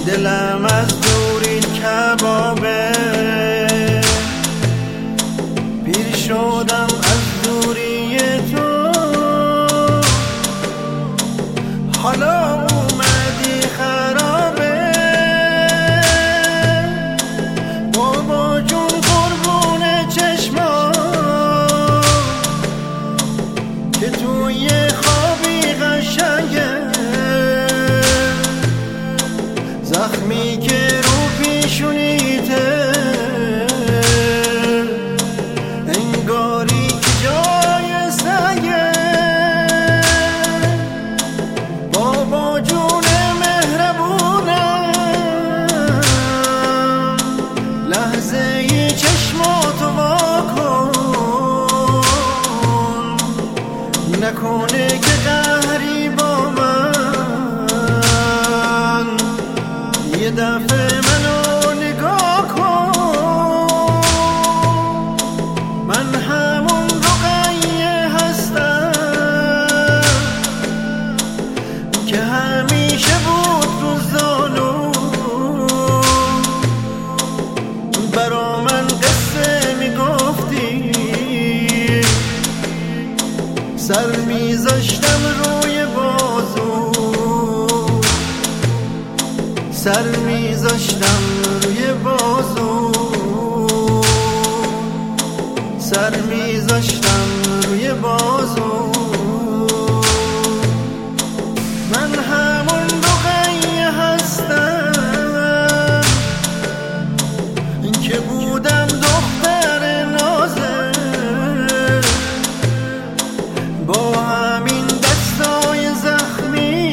دلم از دوری کبابه، پیر شدم از دوری تو، حالا اومدی خرابه. بابا جون قربون چشما که توی خوابی قشنگه، زخمی که رو پیشونیته انگاری که جای سنگه. بابا جون مهربونم، لحظه ی چشماتو واکن، نکنه که قهری با من، یه دفعه منو نگاه کن. من همون رقیه هستم که همیشه بود رو زانو، برا من قصه میگفتی، سر میذاشتم روی بازو، سر میذاشتم روی بازو، سر میذاشتم روی بازو. من همون رقیه هستم که بودم دختر نازه، با همین دستای زخمی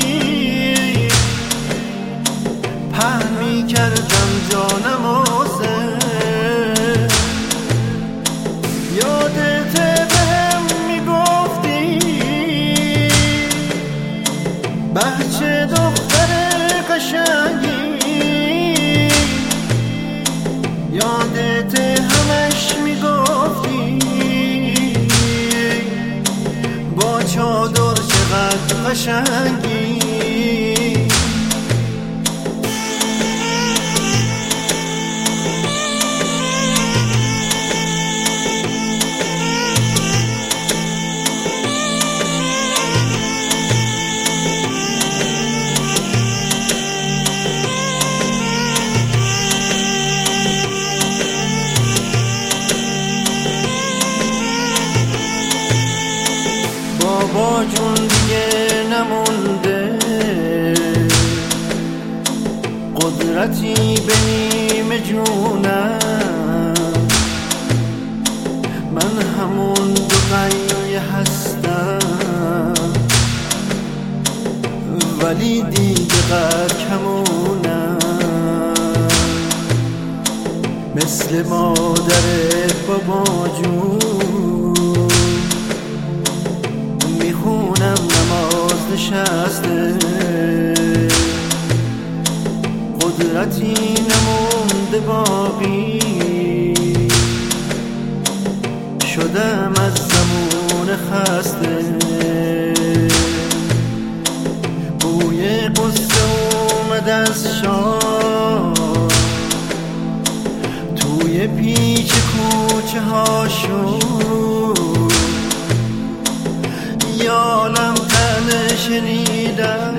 پهن میکردم جانمازه. یادت بهم میگفتی بچه دختر قشنگی، یادت همش میگفتی با چادر چقدر قشنگی. بابا جون دیگه نمونده قدرتی به نیم جونم، من همون رقیه هستم ولی دیگه قد کمونم، مثل مادرت بابا جون میخونم نماز نشسته، قدرتی نمونده باقی، شدم از زمون خسته. بوی قصه اومد از شام توی پیچ کوچه هاشون، یالم تنه شنیدم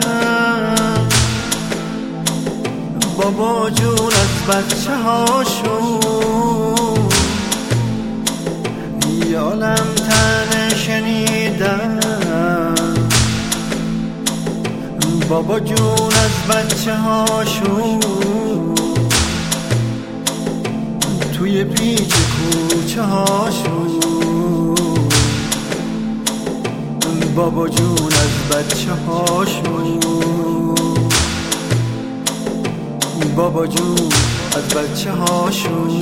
بابا جون از بچه هاشون، یالم تنه شنیدم بابا جون از بچه هاشون، توی پیچ کوچه هاشون، بابا جون از بچه هاشون، بابا جون از بچه هاشون،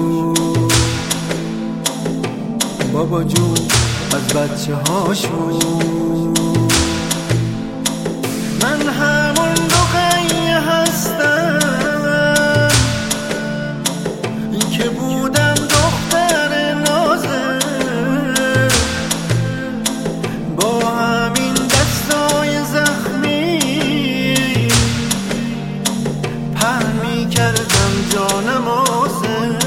بابا جون از بچه هاشون. من همون رقیه هستم که بودم دختر نازه، با همین دستای زخمی پهن می کردم جانمازه.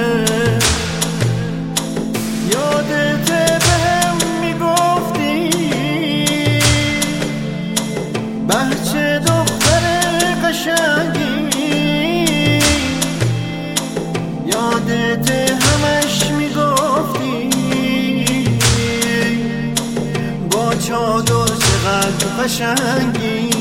یادت بهم میگفتی بچه دختر قشنگی، یادت همش میگفتی با چادر چقدر قشنگی.